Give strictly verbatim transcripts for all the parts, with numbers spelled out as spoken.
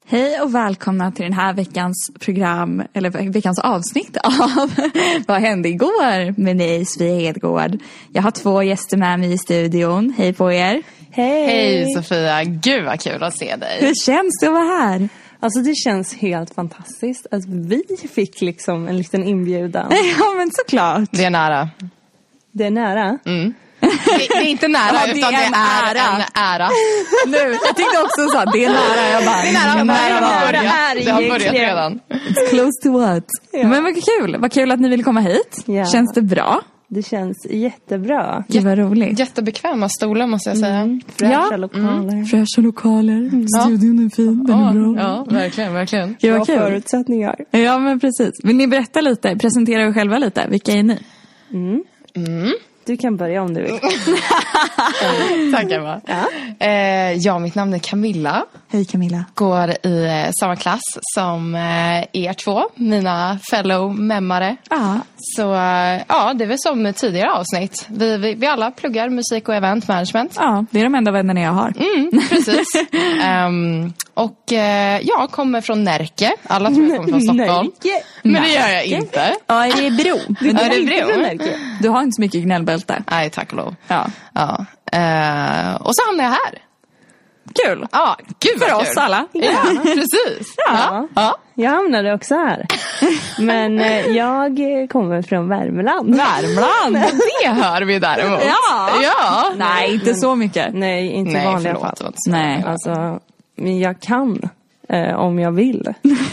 Hej och välkomna till den här veckans program, eller veckans avsnitt av Vad hände igår med mig, Sofia Hedgård. Jag har två gäster med mig i studion. Hej på er. Hej. Hej Sofia, gud vad kul att se dig. Hur känns det att vara här? Alltså det känns helt fantastiskt att vi fick liksom en liten inbjudan. Ja men såklart. Det är nära. Det är nära? Mm. Det, det är inte nära, ja, det utan är det är ära. en ära. Nu, jag tyckte också så att det är nära. Jag bara, det är nära, jag nära, nära det, har det har börjat redan. It's close to what? Ja. Men vad kul, vad kul att ni vill komma hit. Ja. Känns det bra? Det känns jättebra. Det var roligt. Jättebekväma stolar måste jag säga. Mm. Fräscha ja. lokaler. Mm. Fräscha lokaler. Mm. Studion är fin, den ja. är bra. Ja, verkligen, verkligen. Det var förutsättningar. Ja, men precis. Vill ni berätta lite, presentera er själva lite? Vilka är ni? Mm. Mm. Du kan börja om du vill. Tack Emma. Ja. Eh, ja, mitt namn är Camilla. Hej Camilla. Går i eh, samma klass som eh, er två, mina fellow memmare. Ja. Så eh, ja, det är väl som tidigare avsnitt. Vi, vi, vi alla pluggar musik och event management. Ja, det är de enda vännerna jag har. Mm, precis. um, och eh, jag kommer från Närke. Alla tror jag kommer från Stockholm. Närke. Men det gör jag inte. Ja, är det Bro? Du, ja, det är Bro. Närke. Du har inte så mycket gnällbälte. Nej, tack och lov. Ja. Ja. Uh, och så hamnar jag här. Kul. Ja, gud för vad oss kul. alla. Ja, precis. Ja. Ja. Ja. Jag hamnade också här. Men eh, jag kommer från Värmland. Värmland. Det hör vi däremot. Ja. Ja. Nej, inte Men, så mycket. Nej, inte Nej, i vanliga förlåt, fall. Nej. Alltså, men jag kan eh, om jag vill.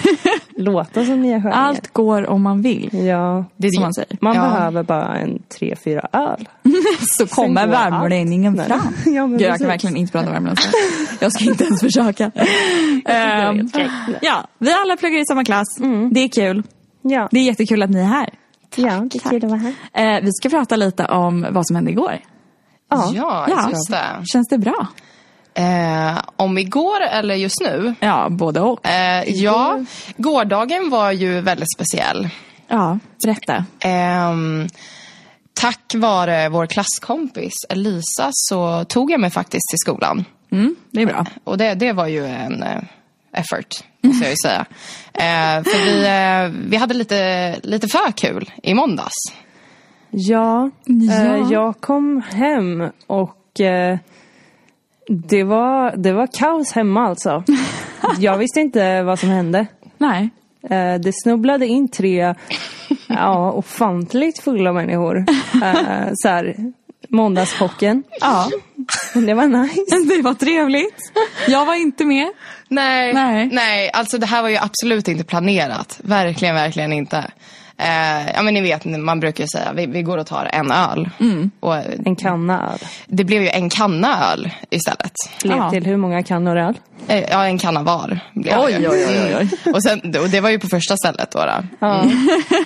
Låta som Mia Sjögren. Allt går om man vill. Ja, det är som man säger. Man ja. behöver bara en tre, fyra öl. Så kommer värmlänningen fram. Ja, men Gud, jag kan verkligen inte prata värmländska. Jag ska inte ens försöka. um, ja, vi alla pluggar i samma klass. Mm. Det är kul. Ja. Det är jättekul att ni är här. Ja, det är kul att vara här. Uh, vi ska prata lite om vad som hände igår. Ja, ja, ja. just det. Känns det bra? Eh, om igår eller just nu? Ja, både och. Eh, ja, gårdagen var ju väldigt speciell. Ja, berätta. Eh, tack vare vår klasskompis Elisa så tog jag mig faktiskt till skolan. Mm, det är bra. Och det, det var ju en eh, effort, måste jag ju säga. Eh, för vi, eh, vi hade lite, lite för kul i måndags. Ja, ja. Eh, jag kom hem och... Eh, Det var, det var kaos hemma alltså. Jag visste inte vad som hände. Nej. Eh, det snubblade in tre ja, ofantligt fulla människor. Eh, så här, måndagschocken. Ja. Det var nice. Det var trevligt. Jag var inte med. Nej, nej. nej, alltså det här var ju absolut inte planerat. Verkligen, verkligen inte. Eh, ja men ni vet, man brukar ju säga vi, vi går och tar en öl. Mm. Och en kanna öl. Det blev ju en kanna öl istället. Blev till hur många kannor öl? Eh, ja, en kanna var. Blev oj, oj, oj, oj. Och, sen, och det var ju på första stället då. då. Ja. Mm.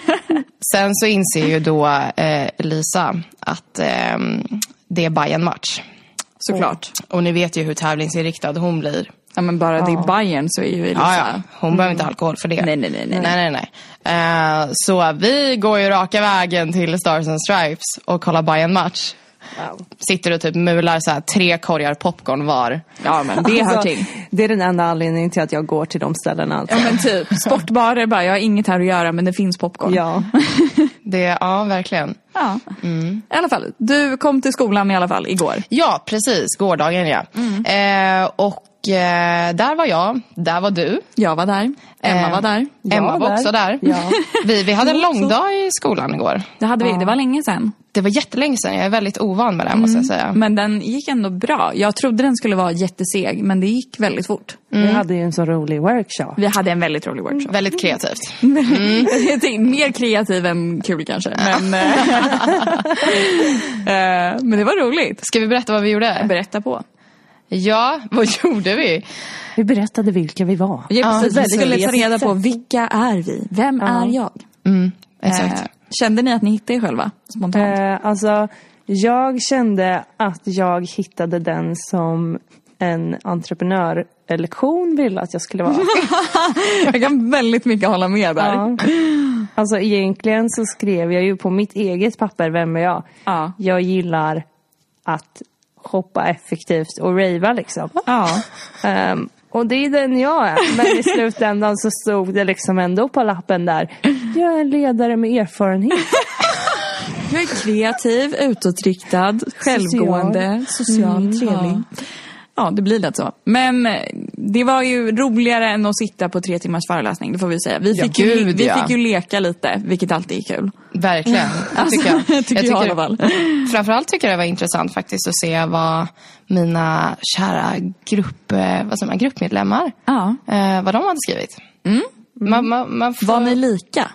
Sen så inser ju då eh, Lisa att eh, det är Bayern-match. Såklart. Och, och ni vet ju hur tävlingsinriktad hon blir. Ja, men bara det är Bayern så är ju Elisa. Ja, ja. Hon mm. behöver inte alkohol för det. Nej, nej, nej. nej. nej, nej, nej. Uh, så vi går ju raka vägen till Stars and Stripes och kollar Bayern-match. Wow. Sitter och typ mular så här tre korgar popcorn var. Ja, men det hör till. Det är den enda anledningen till att jag går till de ställena. Alltså. Ja, men typ. Sportbarer bara, jag har inget här att göra men det finns popcorn. Ja. det, ja, verkligen. Ja. Mm. I alla fall, du kom till skolan i alla fall igår. Ja, precis. Gårdagen, ja. Mm. Eh, och eh, där var jag. Där var du. Jag var där. Emma eh, var där. Emma var, var också där. Ja. Vi, vi hade en lång dag i skolan igår. Det hade vi. Ja. Det var länge sedan. Det var jättelänge sedan. Jag är väldigt ovan med det, mm. måste jag säga. Men den gick ändå bra. Jag trodde den skulle vara jätteseg, men det gick väldigt fort. Mm. Vi hade ju en så rolig workshop. Vi hade en väldigt rolig workshop. Väldigt kreativt. Mm. Mer kreativ än kul kanske. Men, men det var roligt. Ska vi berätta vad vi gjorde? Berätta på. Ja, vad gjorde vi? Vi berättade vilka vi var. Ja, precis. Vi skulle ta reda på vilka är vi? Vem ja. är jag? Mm, exakt. Eh, kände ni att ni hittade er själva spontant? Eh, alltså, jag kände att jag hittade den som en entreprenörlektion ville att jag skulle vara. Jag kan väldigt mycket hålla med där. Ja. Alltså egentligen så skrev jag ju på mitt eget papper, vem är jag? Ja. Jag gillar att shoppa effektivt och rava liksom. Ja. Um, Och det är den jag är. Men i slutändan så stod det liksom ändå på lappen där. Jag är en ledare med erfarenhet. Jag är kreativ, utåtriktad, självgående, social, Mm, trevlig. Ja. ja, det blir det så. Men det var ju roligare än att sitta på tre timmars föreläsning, det får vi säga. Vi fick, ja, ju, gud, vi ja. fick ju leka lite, vilket alltid är kul. Verkligen, det Alltså, tycker jag. tycker jag, jag i alla fall. Framförallt tycker jag det var intressant faktiskt att se vad mina kära grupp, vad säger man, gruppmedlemmar, Ja. eh, vad de hade skrivit. Mm. Man, man, man får... Var ni lika?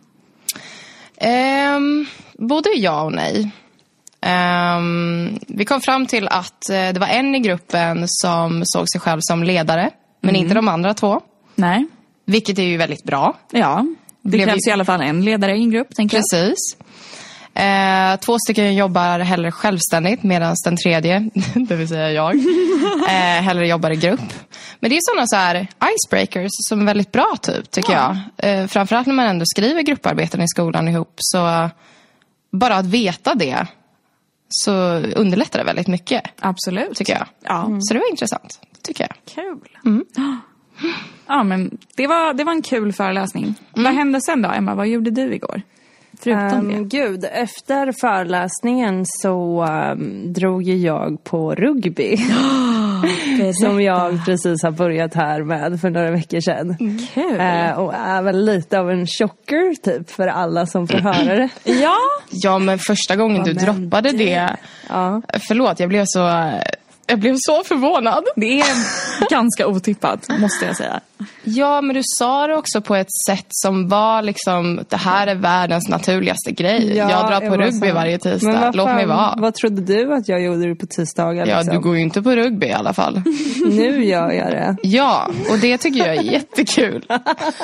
Um, både ja och nej. Um, vi kom fram till att uh, det var en i gruppen som såg sig själv som ledare, men Mm. inte de andra två. Nej. Vilket är ju väldigt bra. Ja, det Blev krävs vi- i alla fall en ledare i en grupp, tänker jag. Precis. Eh, två stycken jobbar hellre självständigt, medan den tredje, det vill säga jag, eh, hellre jobbar i grupp. Men det är sådana så här icebreakers som är väldigt bra typ, tycker Ja. jag. Eh, framförallt när man ändå skriver grupparbeten i skolan ihop, så bara att veta det så underlättar det väldigt mycket, Absolut. tycker jag. Ja. Så det var intressant, tycker jag. Kul. Mm. Ja, men det var, det var en kul föreläsning. Vad hände sen då, Emma? Vad gjorde du igår? Förutom Um, det. gud, efter föreläsningen så um, drog ju jag på rugby. Som jag precis har börjat här med för några veckor sedan. Kul. Uh, och är väl lite av en chocker typ för alla som får höra det. Ja. Ja, men första gången du men droppade det- det, Ja. förlåt, jag blev så... Jag blev så förvånad. Det är ganska otippat, måste jag säga. Ja, men du sa det också på ett sätt som var liksom, det här är världens naturligaste grej. Ja, jag drar på var rugby så. varje Men tisdag. vad Låt fan, mig vara. Vad trodde du att jag gjorde på tisdagar? Ja, Liksom? du går ju inte på rugby i alla fall. Nu gör jag det. Ja, och det tycker jag är jättekul. Det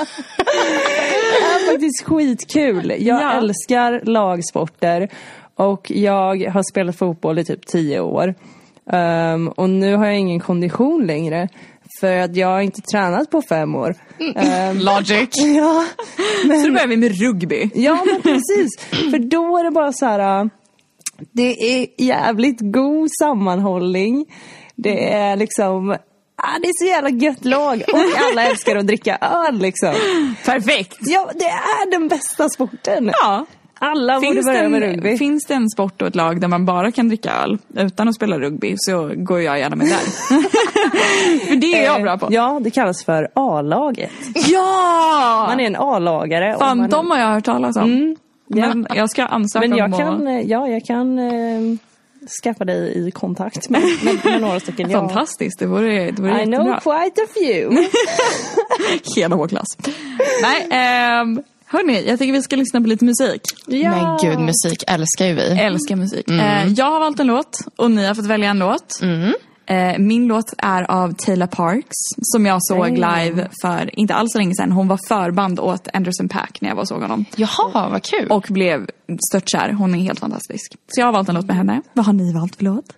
är faktiskt skitkul. Jag Ja. älskar lagsporter. Och jag har spelat fotboll i typ tio år. Um, och nu har jag ingen kondition längre. För att jag har inte tränat på fem år. Um, Logic. ja, Så då börjar vi med rugby. ja, men precis. För då är det bara så här. Det är jävligt god sammanhållning. Det är liksom... Ah, det är så jävla gött lag. Och alla älskar att dricka öl liksom. Perfekt. Ja, det är den bästa sporten. Ja. Alla borde Finns det, börja med rugby. en, finns det en sport och ett lag där man bara kan dricka öl utan att spela rugby, så går jag gärna med där. För det är jag bra på. Ja, det kallas för A-laget. Ja! Man är en A-lagare. och Fan, man... de har jag hört talas om. Mm, ja. Men jag ska ansöka Men jag om kan, att... ja, jag kan eh, skaffa dig i kontakt med, med, med några stycken. Ja. Fantastiskt, det vore, det vore I know jättebra. quite a few. Hela vår klass. Nej, ehm, hörni, jag tycker vi ska lyssna på lite musik. Ja. Men gud, musik älskar ju vi. Älskar musik. Eh, jag har valt en låt och ni har fått välja en låt. Eh, min låt är av Taylor Parks, som jag såg live för inte alls så länge sedan. Hon var förband åt Anderson .Paak när jag var och såg honom. Jaha, vad kul. Och blev störtkär. Hon är helt fantastisk. Så jag har valt en låt med henne. Vad har ni valt för låt?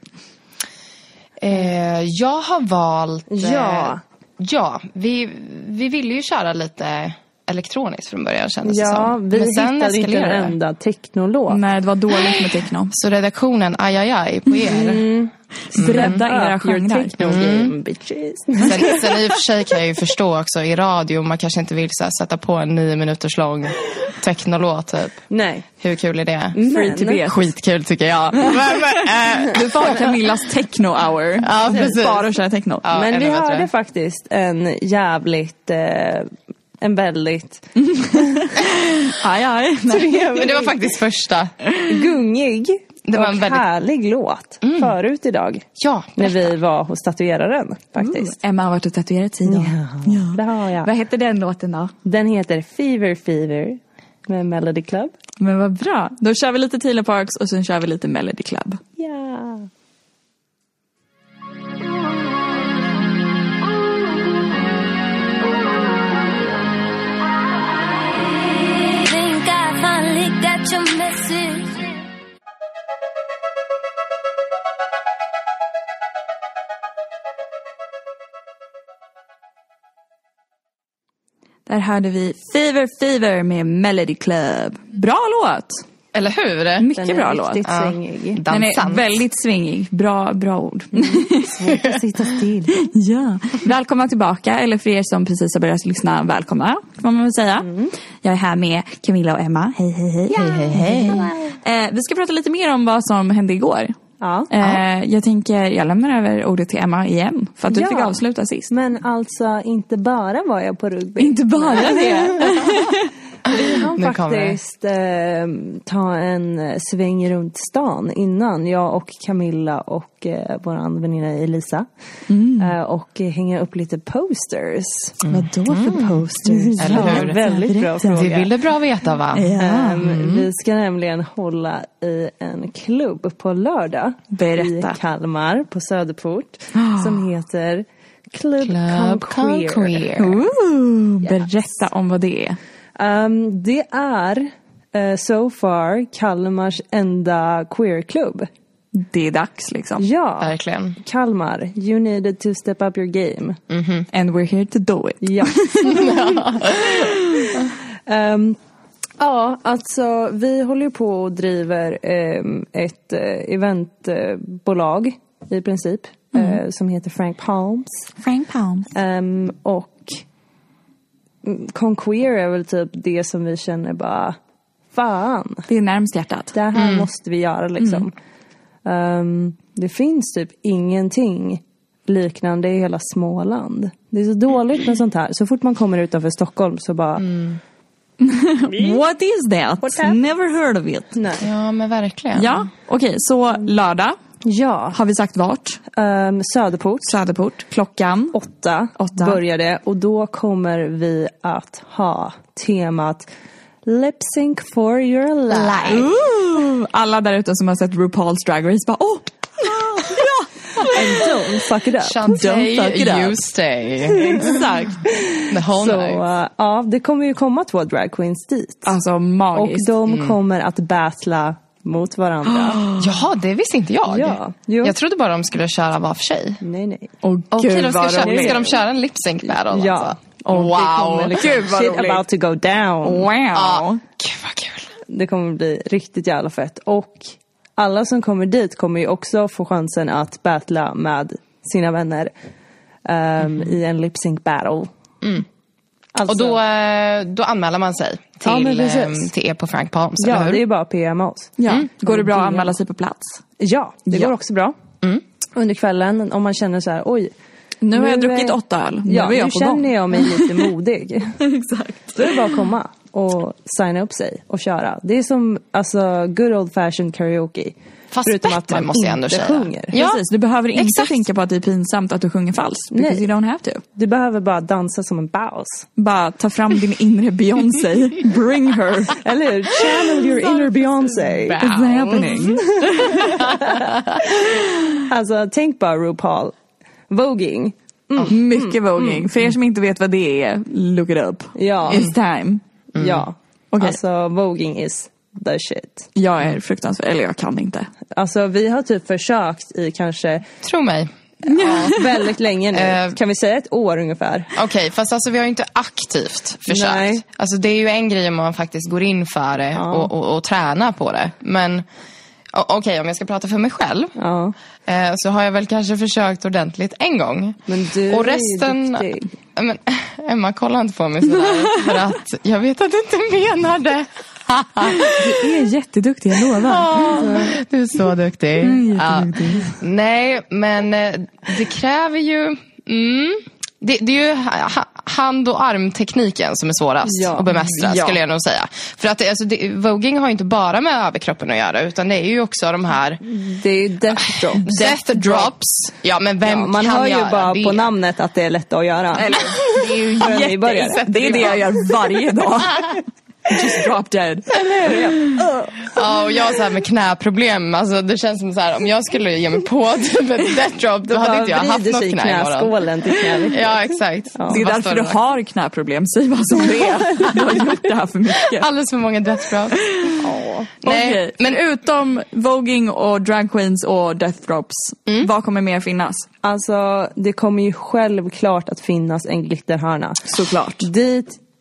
Eh, jag har valt... Eh, Ja. Ja, vi, vi ville ju köra lite elektroniskt från början, kändes det Ja, som. vi Men sen hittade inte en eskalerade det. enda technolåt. Nej, det var dåligt med techno. Så redaktionen, aj, aj, aj på er. Bredda era Up your genrer. techno game, bitches. Sen, sen i och för sig kan jag ju förstå också i radio, man kanske inte vill så här, sätta på en nio minuters lång technolåt typ. Nej. Hur kul är det? Free to be. Skitkul tycker jag. Men, men, äh, Du får ha Camillas techno hour. Ja, precis. Bara köra techno. Ja, Men ännu vi bättre. hörde faktiskt en jävligt, eh, en väldigt Aj, aj. Nej. Men det var faktiskt första. gungig Det var och en väldigt- härlig låt förut idag. Ja, När vi var hos tatueraren faktiskt. Emma har varit och tatuerat tid. Ja, det har jag. Vad heter den låten då? Den heter Fever Fever med Melody Club. Men vad bra. Då kör vi lite Taylor Parks och sen kör vi lite Melody Club. Ja. Think I finally got your message. Där hörde vi Fever Fever med Melody Club. Bra låt! Eller hur? Den Mycket är bra låt. riktigt Ja. svängig. Den är Dansant. väldigt svingig. Bra, bra ord. Svårt att sitta still. Ja. Välkomna tillbaka, eller för er som precis har börjat lyssna, välkomna, kan man väl säga. Mm. Jag är här med Camilla och Emma. Hej, hej, hej. Ja. Hej, hej, hej. Eh, vi ska prata lite mer om vad som hände igår. Ja. Eh, jag tänker, jag lämnar över ordet till Emma igen, för att du Ja. fick avsluta sist. Men alltså, inte bara var jag på rugby. Inte bara det. Vi har Nu kommer det. faktiskt eh, ta en sväng runt stan innan. Jag och Camilla och eh, vår väninna Elisa. Mm. Eh, och eh, hänga upp lite posters. Vadå för posters? Eller hur? Ja, väldigt bra fråga. Det vill du bra veta, va? Ja. Ehm, Vi ska nämligen hålla i en klubb på lördag. Berätta. I Kalmar på Söderport. Som heter Club, Club Conquer. Conquer. Ooh, berätta om vad det är. Um, det är uh, so far Kalmars enda queerklubb. Det är dags liksom. Ja, Verkligen. Kalmar, you needed to step up your game. And we're here to do it. Ja. um, ja, alltså vi håller ju på och driver um, ett uh, eventbolag i princip. Mm. Uh, som heter Frank Palms. Frank Palms. Um, och Conquer är väl typ det som vi känner bara, fan, Det är närmst hjärtat. det här måste vi göra liksom. Um, det finns typ ingenting liknande i hela Småland. Det är så dåligt med sånt här. Så fort man kommer utanför Stockholm så bara... What is that? What happened? Never heard of it. Nej. Ja, men verkligen. Ja, okej. Så lördag Ja, har vi sagt vart. um, Söderport. Söderport. Klockan. Åtta, Åtta. började. Och då kommer vi att ha temat Lip Sync for your life. Ooh, alla där ute som har sett RuPaul's Drag Race bara, åh! And don't fuck it up. Shantae, Don't fuck it you up. stay. Exakt. The whole Så night. uh, ja, det kommer ju komma två drag queens dit. Alltså Och magiskt. de kommer att battla mot varandra. Jaha, det visste inte jag. Ja, jo. Jag trodde bara de skulle köra var för sig. Nej, nej. Åh Okej, gud de ska, vad köra, roligt. ska de köra en lip sync battle? Ja. Alltså? Och det Wow. kommer liksom- Gud vad Shit roligt. about to go down. Wow. Ja, gud vad kul. Det kommer bli riktigt jävla fett. Och alla som kommer dit kommer ju också få chansen att battla med sina vänner um, Mm. i en lip sync battle. Alltså, Och då, eh, då anmäler man sig Ja, men till, precis. eh, till er på Frank Palms, eller ja, hur? det är bara P M oss. Ja. Går det bra att Mm. anmäla sig på plats? Ja, det Ja. går också bra. Under kvällen, om man känner så här, oj. Nu har jag Nu druckit är- åtta öl. Nu Ja, är jag nu på känner gång. jag mig lite modig. Exakt. Då är det bara att komma och signa upp sig och köra. Det är som alltså good old fashioned karaoke. Fast Förutom bättre, att man måste jag ändå inte säga. sjunger. Ja, Precis, du behöver inte exakt. tänka på att det är pinsamt att du sjunger falskt. Because Nej. you don't have to. Du behöver bara dansa som en baus. Bara ta fram din inre Beyoncé. Bring her. Eller hur? Channel your inner Beyoncé. Wow. It's happening. Alltså, tänk bara RuPaul. Voging. Mycket voging. För er som inte vet vad det är, look it up. Ja. It's time. Ja. Okej. Alltså, voging is the shit. Jag är fruktansvärd, eller jag kan inte. Alltså, vi har typ försökt i kanske Tro mig. ja, väldigt länge nu. Eh. Kan vi säga ett år ungefär? Okej, fast alltså vi har ju inte aktivt försökt. Nej. Alltså det är ju en grej om man faktiskt går in för det Ja. och, och, och tränar på det. Men o- okej, om jag ska prata för mig själv Ja. eh, så har jag väl kanske försökt ordentligt en gång. Men du och är ju resten... duktig. Men, Emma, kolla inte på mig sådär. För att jag vet att du inte menar det. Du är jätteduktig, jag lovar. Ja, du är så duktig. Mm, Ja. jätteduktig. Nej, men eh, det kräver ju... Mm, det, det är ju ha, hand- och armtekniken som är svårast Ja. att bemästra, Ja. skulle jag nog säga. För att alltså, det, voging har ju inte bara med överkroppen att göra, utan det är ju också de här Det är ju death drops. death drops. Ja, men vem Ja, man kan hör ju göra bara det? på namnet att det är lätt att göra. Eller, det är ju För en nybörjare. jätte... Det är det jag gör varje dag. Just drop dead. Ja, och jag har så här med knäproblem. Alltså, det känns som så här, om jag skulle ge mig på typ ett death drop, då hade inte jag haft något sig knä imorgon. knäskålen till knävecket. Ja, exakt. Det är Vad därför står du det? har knäproblem. Säg vad som det är. Du har gjort det här för mycket. Alldeles för många death drops. Nej, Okej, men utom voging och drag queens och death drops, vad kommer mer finnas? Alltså, det kommer ju självklart att finnas en glitterhörna. Såklart. Dit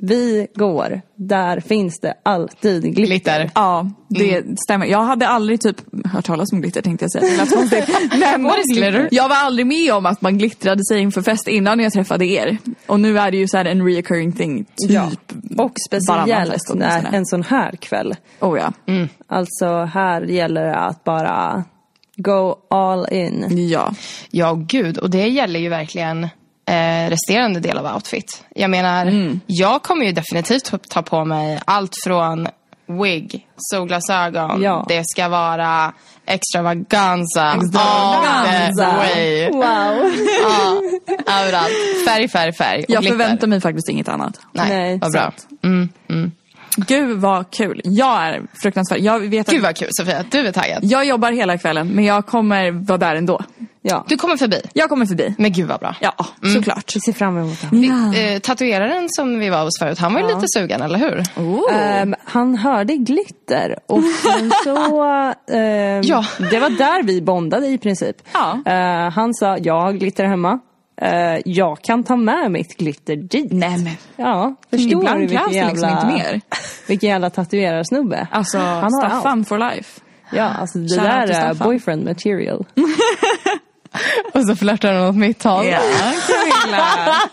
vi går, där finns det alltid glitter. Glitter. Ja, det mm. stämmer. Jag hade aldrig typ hört talas om glitter, tänkte jag säga. Det lät konstigt. Men What is glitter? Jag var aldrig med om att man glittrade sig inför fest innan jag träffade er. Och nu är det ju så här en reoccurring thing. Typ Ja. Och speciellt när en sån här kväll. Oh ja. Mm. Alltså här gäller det att bara go all in. Ja. Ja, gud. Och det gäller ju verkligen eh, resterande del av outfit. Jag menar, mm. jag kommer ju definitivt ta på mig allt från wig, solglasögon. Ja. Det ska vara extravaganza. Extravaganza. All the way. Wow. Ja, överallt. Färg, färg, färg. Jag glitter. Förväntar mig faktiskt inget annat. Nej, Nej vad bra. Mm, mm. Gud vad kul. Jag är fruktansvärt. Jag vet att Gud vad kul, Sofia. Du är taggad. Jag jobbar hela kvällen, men jag kommer vara där ändå. Ja. Du kommer förbi? Jag kommer förbi. Men gud vad bra. Ja, mm. såklart. Vi ser fram emot det. Ja. Eh, tatueraren som vi var hos förut, han var ju ja. lite sugen, eller hur? Oh. Um, han hörde glitter. Och så... Um, ja. Det var där vi bondade i princip. Ja. Uh, han sa, jag har glitter hemma. Uh, jag kan ta med mitt glitter dit. Nej men. Ja, förstår du vilken jävla, liksom inte mer. vilken jävla tatuerarsnubbe. Alltså, han Staffan allt. For life. Ja, alltså det Shout där är boyfriend material. Och så flörtar han åt mitt håll. Ja, Camilla.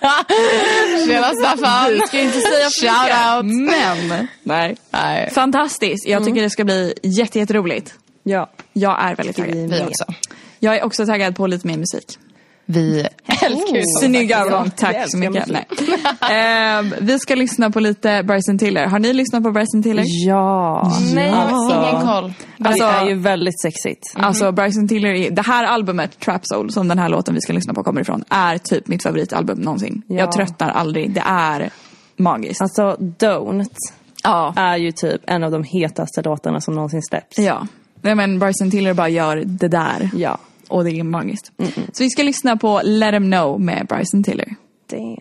Tjena Staffan. Du ska inte säga shout out. Men, nej. nej. Fantastiskt. Jag tycker mm. det ska bli jätte, jätteroligt. Ja. Jag är väldigt taggad. Vi också. Jag är också taggad på lite mer musik. Vi älskar ju oh, snygga övergång, tack så mycket. Nej. uh, vi ska lyssna på lite Bryson Tiller. Har ni lyssnat på Bryson Tiller? Ja. Nej, alltså, ingen koll. Alltså, det är ju väldigt sexigt. Mm. Alltså Bryson Tiller, det här albumet Trap Soul, som den här låten vi ska lyssna på kommer ifrån, är typ mitt favoritalbum någonsin. Ja. Jag tröttnar aldrig, det är magiskt. Alltså Don't ja. är ju typ en av de hetaste låtarna som någonsin släpps. Ja, Nej, men Bryson Tiller bara gör det där. Ja. Och det är magiskt. Mm-mm. Så vi ska lyssna på Let 'Em Know med Bryson Tiller. Damn.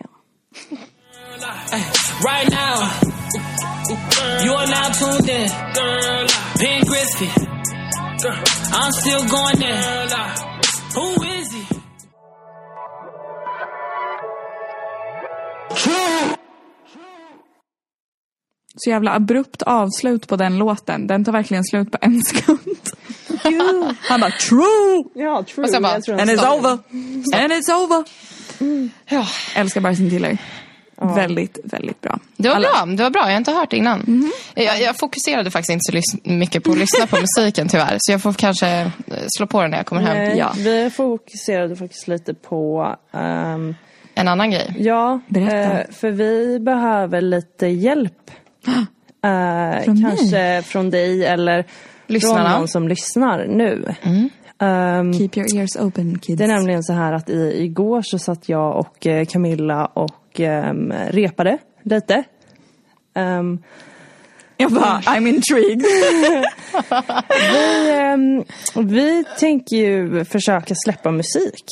Right now, you are now tuned in. Ben Griffin, I'm still going there. Who is he? Så jävla abrupt avslut på den låten. Den tar verkligen slut på en sekund. Han bara, true! Ja, true. Och så bara, and it's over. And it's over. Mm. Ja. Älskar Bryson Tiller. Ja. Väldigt, väldigt bra. Det var Alla. bra, det var bra. Jag har inte hört det innan. Mm-hmm. Jag, jag fokuserade faktiskt inte så lys- mycket på att lyssna på musiken tyvärr. Så jag får kanske slå på den när jag kommer hem. Nej, ja. Vi fokuserade faktiskt lite på... Um, en annan grej. Ja, uh, för vi behöver lite hjälp. Uh, från kanske mig? Från dig eller Lyssnarna. Från någon som lyssnar nu. Mm. Um, Keep your ears open, kids. Det är nämligen så här att i, igår så satt jag och uh, Camilla och um, repade lite. Um, jag bara, I'm intrigued. vi, um, vi tänker ju försöka släppa musik.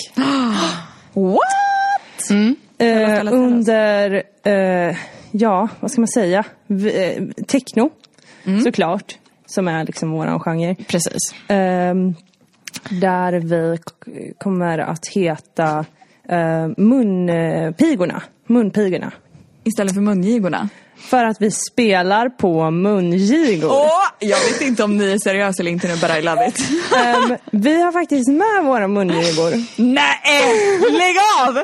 What? Mm. Uh, under... Uh, Ja, vad ska man säga? V- techno, mm. såklart. Som är liksom våran genre. Precis. Um, där vi k- kommer att heta uh, munpigorna. Munpigorna. Istället för mungigorna. För att vi spelar på mungigor. Åh, jag vet inte om ni är seriösa eller inte nu, but I love it. um, vi har faktiskt med våra mungigor. Nej, lägg av!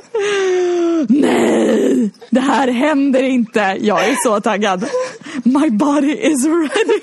Nej, det här händer inte. Jag är så taggad. My body is ready.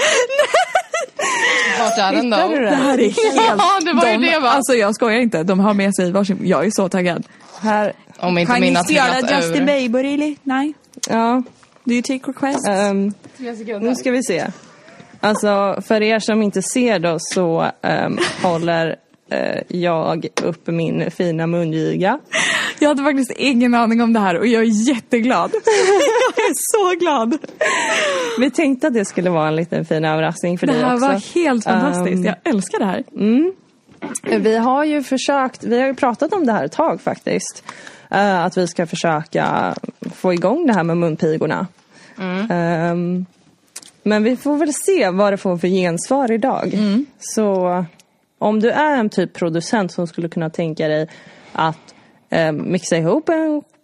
Vart är den då? Det? det här är helt... Ja, det var ju de, det va? Alltså jag skojar inte. De har med sig varsin... Jag är så taggad. Här. Om inte kan mina ni spela Justin Bieber, really? Nej. Ja. Do you take requests? Um, nu ska vi se. Alltså, för er som inte ser då så um, håller uh, jag upp min fina mungiga. Jag hade faktiskt ingen aning om det här och jag är jätteglad. Jag är så glad. Vi tänkte att det skulle vara en liten fin överraskning för det dig också. Det här var helt fantastiskt. Um, jag älskar det här. Mm. Vi har ju försökt, vi har ju pratat om det här ett tag faktiskt. Uh, att vi ska försöka få igång det här med munpigorna. Mm. Um, men vi får väl se vad det får för gensvar idag. Mm. Så om du är en typ producent som skulle kunna tänka dig att uh, mixa ihop en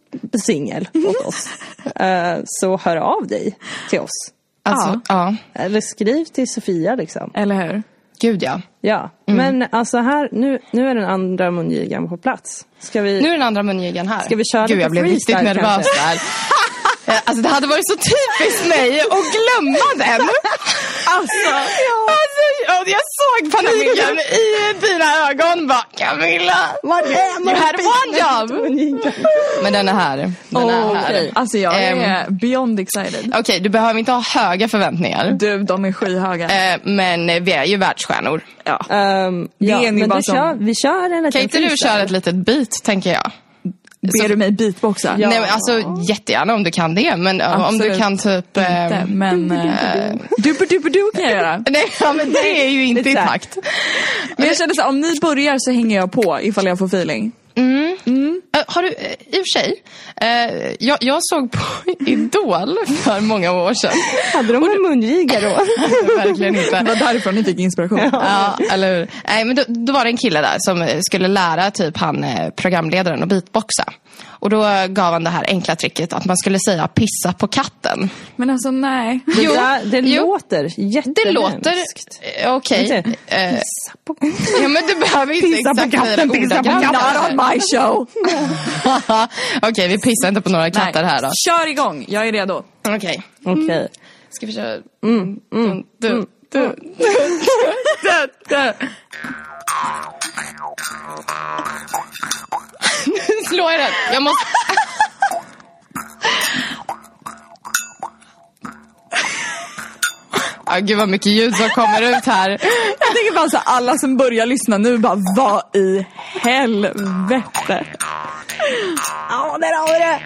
singel åt oss. uh, så hör av dig till oss. Alltså, ja. ja. Eller skriv till Sofia liksom. Eller hur? Gud ja. Ja, mm. men alltså här, nu, nu är den andra mungigan på plats. Ska vi... Nu är den andra mungigan här. Ska vi köra Gud, jag blev riktigt nervös där. Alltså det hade varit så typiskt mig att glömma den. Alltså, ja. alltså jag såg paniken i dina ögon. Bara, Camilla, vad är you had one job. Men den är här. Den oh, är här. Okay. Alltså jag är um, beyond excited. Okej, okay, du behöver inte ha höga förväntningar. Du, de är skyhöga. Uh, men vi är ju världsstjärnor. Ja, um, det ja, är ni bara som... kör, vi kör en liten Kan inte du köra ett litet beat, tänker jag? Ber så, du mig beatboxa? Ja. Nej, alltså jättegärna om du kan det. Men absolut. Om du kan typ... Inte, äh, men... Duper-duper-du kan jag göra. Nej, ja, men det är ju inte i takt. Men jag känner så om ni börjar så hänger jag på ifall jag får feeling. Mm. Mm. Uh, har du, uh, i och för sig, uh, jag, jag såg på Idol för många år sedan. Hade de en mungiga då? Verkligen inte. Det var därifrån ni fick inspiration. Ja, ja eller hur? Nej, men då, då var det en kille där som skulle lära typ han programledaren att beatboxa. Och då gav han det här enkla tricket att man skulle säga pissa på katten. Men alltså nej. Det, jo, där, det jo, låter jättehemskt. Det låter okej. Okay. Uh, pissa på ja, men du behöver inte pissa exakt på katten, pissa på katten. Not on my show. Okej, okay, vi pissar inte på några katter nej. Här då. Kör igång, jag är redo. Okej. Okay. Okej. Okay. Ska vi köra? Mm, mm, du, mm, du, mm. du, du. Slå i den. Jag måste... Ah, gud vad mycket ljud som kommer ut här. Jag tänker bara så alla som börjar lyssna nu bara, vad i helvete? Ja, där har vi det.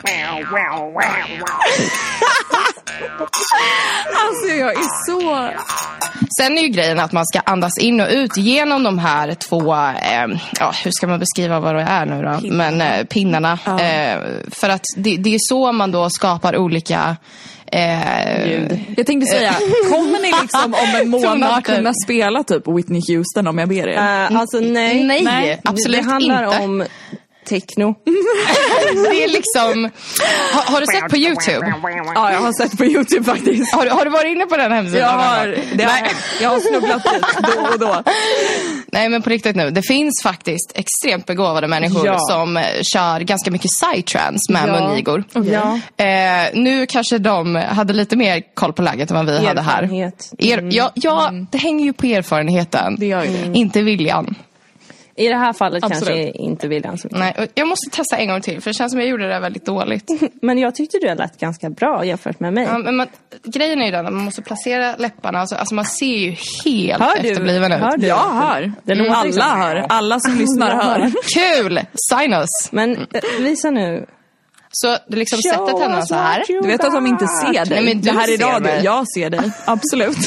Alltså jag är så... Sen är ju grejen att man ska andas in och ut genom de här två, eh, ja, hur ska man beskriva vad det är nu då? Pinnarna. Men eh, pinnarna. Ja. Eh, för att det, det är så man då skapar olika... Eh, Ljud. Jag tänkte säga, kommer ni liksom om en månad kunna spela typ Whitney Houston om jag ber er? Uh, alltså nej, nej, nej absolut det handlar inte. om techno. Det är liksom... Har, har du sett på YouTube? Ja, jag har sett på YouTube faktiskt. Har, har du varit inne på den hemsidan? Jag har, det har, jag har snubblat dit då och då. Nej, men på riktigt nu. Det finns faktiskt extremt begåvade människor ja. Som kör ganska mycket psytrance med ja. Mungigor. Okay. Ja. Eh, nu kanske de hade lite mer koll på läget än vad vi hade här. Er, ja, ja mm. det hänger ju på erfarenheten. Det gör ju. Inte viljan. I det här fallet absolut. Kanske inte viljan. Nej, jag måste testa en gång till. För det känns som jag gjorde det väldigt dåligt. Men jag tyckte du har lät ganska bra jämfört med mig. Ja, men man, grejen är ju den att man måste placera läpparna. Alltså, alltså man ser ju helt hör du? Efterbliven ut. Hör du? Jag hör. Det mm. Alla liksom. Hör. Alla som lyssnar hör. Kul! Sign us. Men visa nu. Så du liksom Show sätter tänderna så här. Du vet att de inte ser dig. Nej, men det här är radio. Mig. Jag ser dig. Absolut.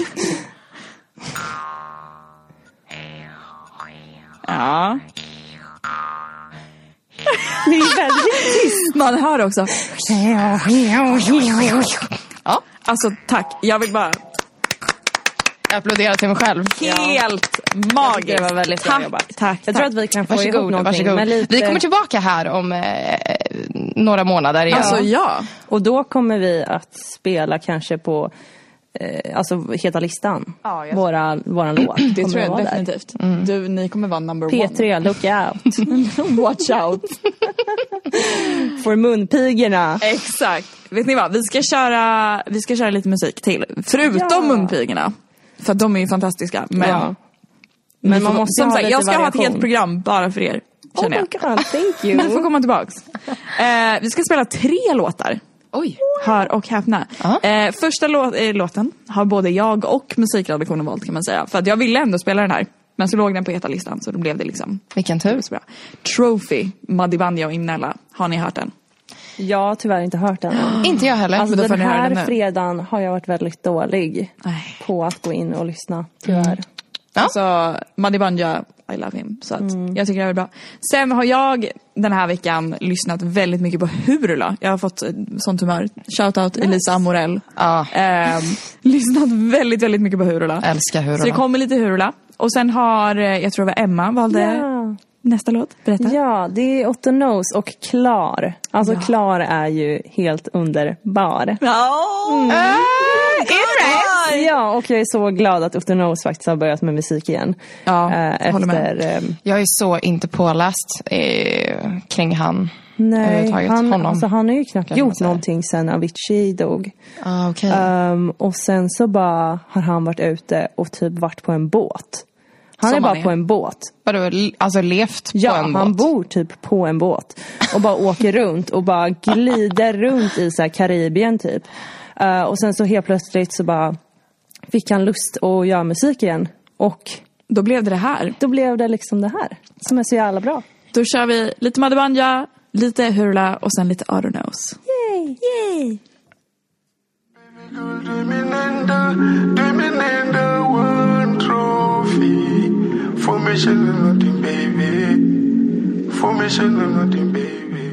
Ja. Det är väldigt tyst. Man hör också. Ja, alltså tack. Jag vill bara jag applåderar till mig själv. Helt ja. Magiskt. Det var väldigt bra jobbat. Tack, tack. Jag tror att vi kan få varsågod, ihop någonting. Varsågod. Lite... Vi kommer tillbaka här om eh, några månader igen. Alltså ja. Och då kommer vi att spela kanske på eh, alltså heta listan. Ja, jag... Våra, våran låt. Det tror jag definitivt. Mm. Du, ni kommer vara number P tre, one. P tre, look out. Watch out. För munpigorna. Exakt. Vet ni vad? Vi ska köra, vi ska köra lite musik till. Förutom ja. Munpigorna. För att de är ju fantastiska. Men, ja. men man måste som ha sagt, lite jag ska variation. ha ett helt program bara för er. Oh my God, thank you. Ni får komma tillbaks. Eh, vi ska spela tre låtar. Oj. Hör och häpna. Uh-huh. Eh, första lå- eh, låten har både jag och musikredaktionen valt kan man säga. För att jag ville ändå spela den här. Men så låg den på etalistan så då blev det liksom... Vilken tur. Så bra. Trophy, Madibanja och Imnella. Har ni hört den? Jag har tyvärr inte hört den. Inte jag heller. Alltså den den här den fredagen har jag varit väldigt dålig Nej. på att gå in och lyssna, tyvärr. Mm. Ja. Alltså, Madibanja, I love him. Så att mm. jag tycker det är bra. Sen har jag den här veckan lyssnat väldigt mycket på Hurula. Jag har fått sånt humör. Shoutout nice. Elisa Amorell. Ah. Eh, lyssnat väldigt, väldigt mycket på Hurula. Älskar Hurula. Så det kommer lite Hurula. Och sen har, jag tror det var Emma valde yeah. nästa låt? Berätta. Ja, det är Otto Knows och Klar. Alltså Ja. Klar är ju helt underbar. Oh. Äh, Ja, och jag är så glad att Otto Knows faktiskt har börjat med musik igen. Ja, eh, håller med. efter... Eh, Jag är så inte påläst eh, kring han. nej, överhuvudtaget. han, Honom. alltså, han har ju knappt Kan jag gjort säga. någonting sen Avicii dog. Ah, okej. Um, och sen så bara har han varit ute och typ varit på en båt. Han Som är bara han är. på en båt. Vadå, l- alltså levt Ja, på en han båt? bor typ på en båt. Och bara åker runt och bara glider runt i så här Karibien typ. Uh, och sen så helt plötsligt så bara fick han lust att göra musik igen. Och Då blev det det här. då blev det liksom det här. Som är så jävla bra. Då kör vi lite Madde Banja, lite Hurla och sen lite Otto Knows. Yay! Yay! Formation is nothing, baby. Formation is nothing, baby.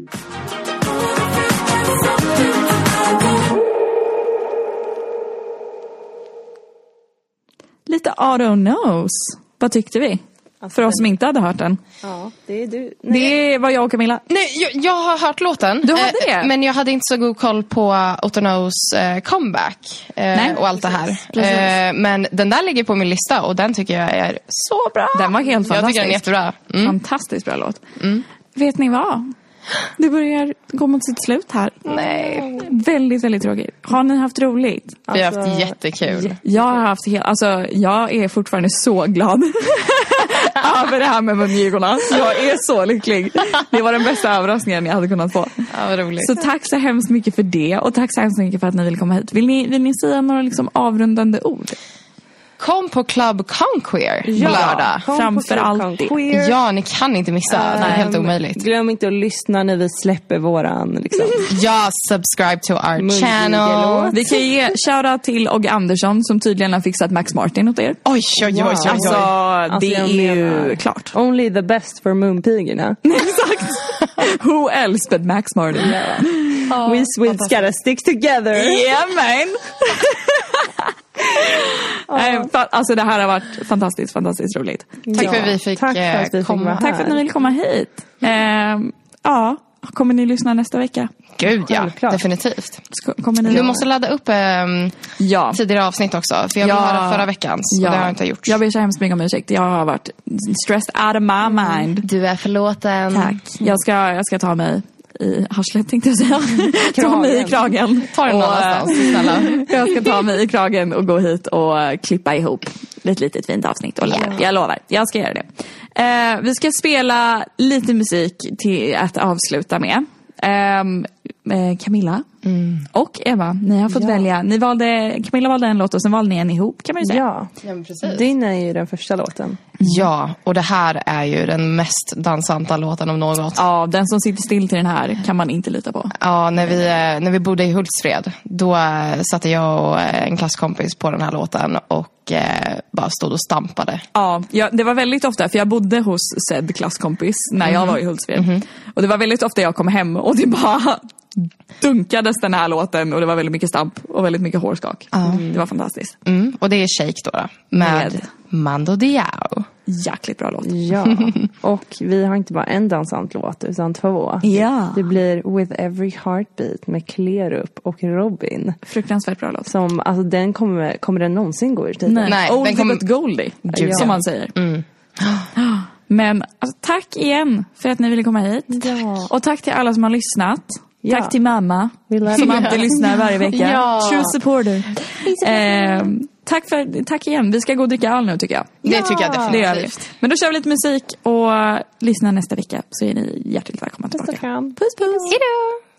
Lite Otto Knows. Vad tyckte vi? För oss som inte hade hört den. Ja, det är du. Det var jag och Camilla. Nej, jag, jag har hört låten. Du hade eh, det? Men jag hade inte så god koll på Otto Knows eh, comeback eh, Nej, och allt det här. precis. Eh, men den där ligger på min lista och den tycker jag är så bra. Den var helt Jag tycker fantastisk. den är jättebra. Mm. Fantastiskt bra låt. Vet ni vad? Det börjar gå mot sitt slut här. Nej, Väldigt, väldigt tråkigt. Har ni haft roligt? vi har Alltså, haft jättekul. Jag har haft helt, alltså jag är fortfarande så glad över det här med mungiporna. Jag är så lycklig. Det var den bästa överraskningen jag hade kunnat få. Ja, vad roligt. Så tack så hemskt mycket för det och tack så hemskt mycket för att ni vill komma hit. Vill ni, vill ni säga några liksom avrundande ord? Kom på Club Conqueer på lördag. kom på Framför Club allt det. Conquer. Ja, ni kan inte missa. Det är helt Ehm, omöjligt. Glöm inte att lyssna när vi släpper våran liksom. Ja, subscribe to our Mungigelåt. channel. Vi kan ge shoutout till Ogge Andersson som tydligen har fixat Max Martin åt er. Oj, oj, oj, oj, Alltså, oj. det jag är ju menar- klart. Only the best for munpigorna. Exakt. Who else but Max Martin? We Swedes gotta stick together. Yeah man! Nej, fa- alltså det här har varit fantastiskt, fantastiskt roligt. Tack Ja, för att vi fick tack för eh, att vi fick komma. vara Tack för att ni vill komma hit. Ehm, ja, kommer ni lyssna nästa vecka? Gud, ja. Självklart. Definitivt. Ska- Kommer ni Du måste ladda upp ehm, Ja. tidigare avsnitt också. För jag vill Ja. höra förra veckans. Ja. Och det har jag inte gjort. Jag ber så hemskt mycket om ursäkt. Jag har varit stressed out of my mind. Du är förlåten. Tack. Jag ska, jag ska ta mig i harslet tänkte jag säga. Ta mig i kragen. Ta den någon Och, eh, annanstans, snälla. Jag ska ta mig i kragen och gå hit och eh, klippa ihop ett litet fint avsnitt. Och yeah. Jag lovar, jag ska göra det. Eh, vi ska spela lite musik till att avsluta med. Ehm, eh, Camilla Mm. och Eva, ni har fått Ja. välja. Ni valde, Camilla valde en låt och sen valde ni en ihop kan man ju säga. Ja, Ja, men precis. din är ju den första låten. Ja, och det här är ju den mest dansanta låten om något. Ja, den som sitter still till den här kan man inte lita på. Ja, när vi, eh, när vi bodde i Hultsfred, då eh, satte jag och eh, en klasskompis på den här låten och eh, bara stod och stampade. Ja, jag, det var väldigt ofta, för jag bodde hos said klasskompis när jag var i Hultsfred. Och det var väldigt ofta jag kom hem och det bara dunkades den här låten och det var väldigt mycket stamp och väldigt mycket hårskak. Det var fantastiskt. Mm, och det är Shake då, då med, Med- Mando Diao. Jäkligt bra låt. Ja, och vi har inte bara en dansant låt utan två. Ja. Det blir With Every Heartbeat med Klerup och Robin. Fruktansvärt bra låt. Som, alltså den kommer, kommer den någonsin gå ur tiden? Nej, Nej, oldie den kommer- but goldie, Gud, som ja. man säger. Mm. Men alltså, tack igen för att ni ville komma hit. Ja. Och tack till alla som har lyssnat. Ja. Tack till mamma We love som you. alltid lyssnar varje vecka. Ja. True supporter. Eh, tack, för, tack igen. Vi ska gå och dricka öl nu tycker jag. Det tycker jag Det gör vi. definitivt. Men då kör vi lite musik och lyssna nästa vecka så är ni hjärtligt välkomna tillbaka. Puss och kram. Puss puss. Hejdå!